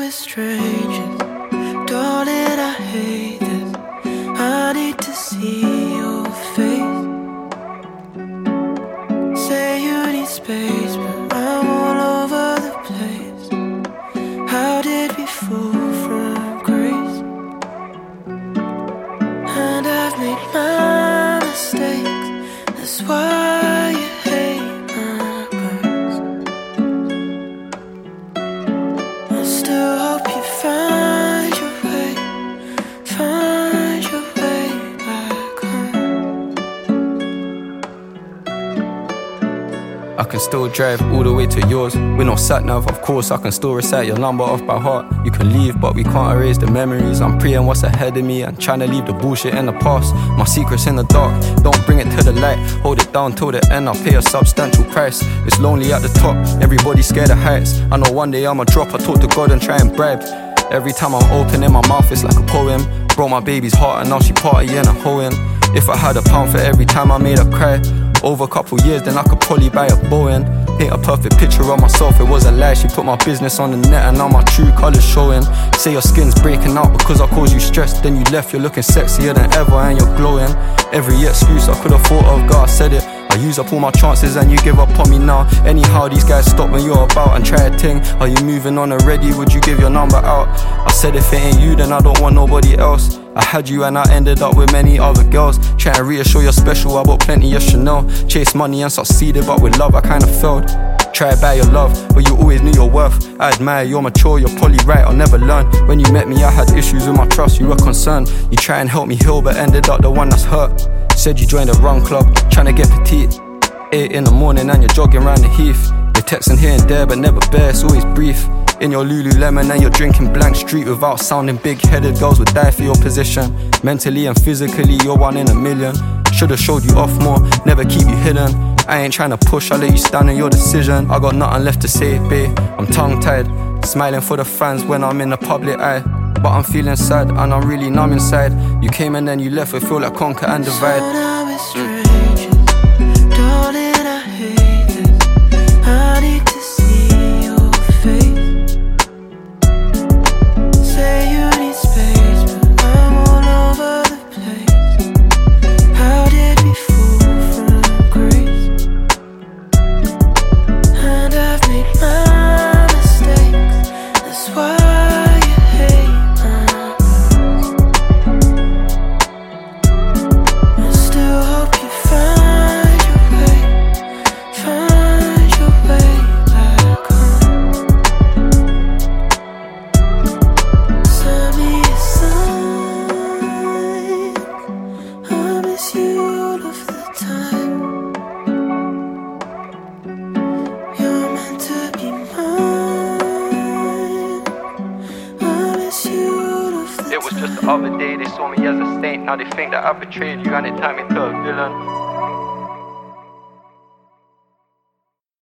we're strangers, darling, I hate this. I need to see your face. Say you need space, but I'm all over the place. How did we fall from grace? And I've made my mistakes, that's why you hate my birds. I still hope you find your way back home. I can still drive all the way to yours with no sat-nav. Of course, I can still recite your number off by heart. You can leave, but we can't erase the memories. I'm praying what's ahead of me and trying to leave the bullshit in the past. My secret's in the dark, don't bring it to the light. Hold it down till the end, I'll pay a substantial price. It's lonely at the top, everybody's scared of heights. I know one day I'ma drop, I talk to God and try and bribe. Every time I'm opening my mouth, it's like a poem. Broke my baby's heart and now she partying and hoeing. If I had £1 for every time I made her cry, over a couple years, then I could probably buy a Boeing. Paint a perfect picture of myself, it was a lie. She put my business on the net and now my true colours showing. Say your skin's breaking out because I caused you stress. Then you left, you're looking sexier than ever and you're glowing. Every excuse I could've thought of, God, I said it. I use up all my chances and you give up on me now. Anyhow, these guys stop when you're about and try a ting. Are you moving on already? Would you give your number out? I said if it ain't you, then I don't want nobody else. I had you and I ended up with many other girls. Trying to reassure you're special, I bought plenty of Chanel. Chase money and succeeded, but with love I kinda failed. Try to buy your love, but you always knew your worth. I admire you're mature, you're probably right, I'll never learn. When you met me I had issues with my trust, you were concerned. You try and help me heal, but ended up the one that's hurt. Said you joined the wrong club, trying to get petite. 8 in the morning and you're jogging round the heath. You're texting here and there but never bare, it's always brief. In your Lululemon and you're drinking Blank Street without sounding big-headed. Girls would die for your position. Mentally and physically you're 1 in a million. Should've showed you off more, never keep you hidden. I ain't trying to push, I'll let you stand in your decision. I got nothing left to say, babe, I'm tongue-tied. Smiling for the fans when I'm in the public eye. But I'm feeling sad and I'm really numb inside. You came and then you left, it feel like conquer and divide. So now we're strangers, darling, I hate this. I need to see your face. Say you need space, but I'm all over the place. How did we fall from grace? And I've made my mistakes, that's why you hate my birds. I still hope you find your way back home. Send me a sign, I miss you all of the time. You're meant to be mine, I miss you all of the time. It was just the other day, they saw me as a saint. Now they think that I betrayed you and it turned me to a villain.